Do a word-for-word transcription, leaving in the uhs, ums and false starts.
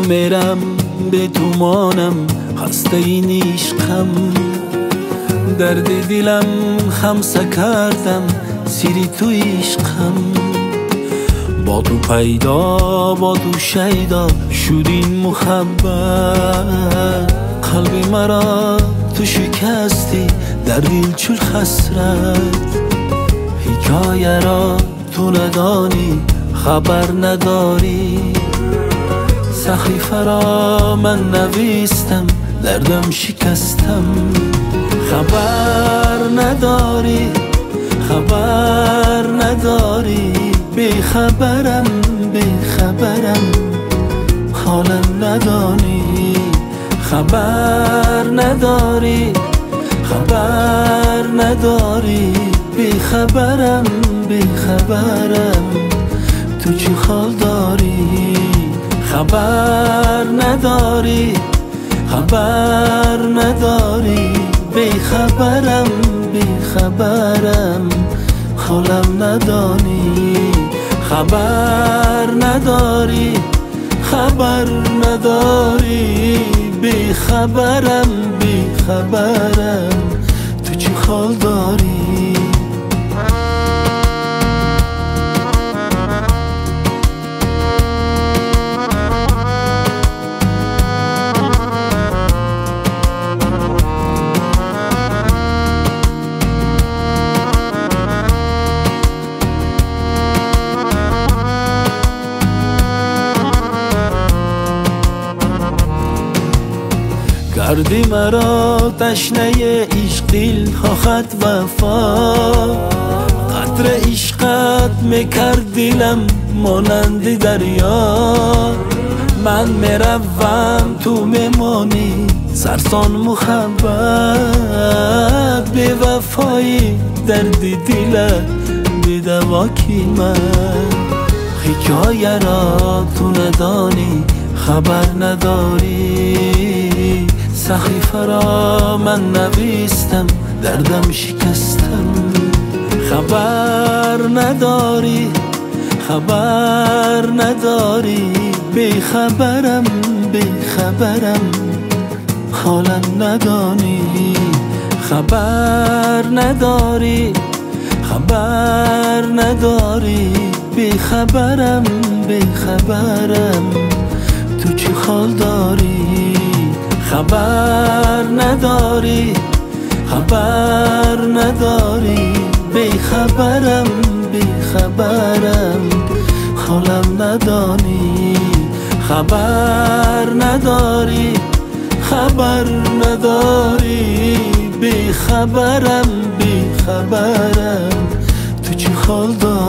میرم به تومانم خسته این عشقم درد دلم خمسه کردم سیری تو عشقم با تو پیدا با تو شیدا شد این محبت قلبی مرا تو شکستی در دل چون حسرت حکایه را تو ندانی خبر نداری صحیفه را من نویستم دردم شکستم خبر نداری خبر نداری بیخبرم بیخبرم حالم ندانی خبر نداری خبر نداری بیخبرم بیخبرم تو چی حال داری خبر نداری خبر نداری بیخبرم بیخبرم حالم ندانی خبر نداری خبر نداری بیخبرم بیخبرم تو چی حال داری کردی مرا تشنه عشق دل خواهد وفا قطر عشقت میکرد دلم مانند دریا من میروم تو میمانی سرسان محبت بی وفایی درد دلت بی دوا کی من حکایه را تو ندانی خبر نداری صحیفه را من نویستم دردم شکستم خبر نداری خبر نداری بیخبرم بیخبرم حالم ندانی خبر نداری خبر نداری بیخبرم بیخبرم تو چی حال داری خبر نداری خبر نداری بیخبرم بیخبرم حالم ندانی خبر نداری خبر نداری بیخبرم بیخبرم تو چی حال داری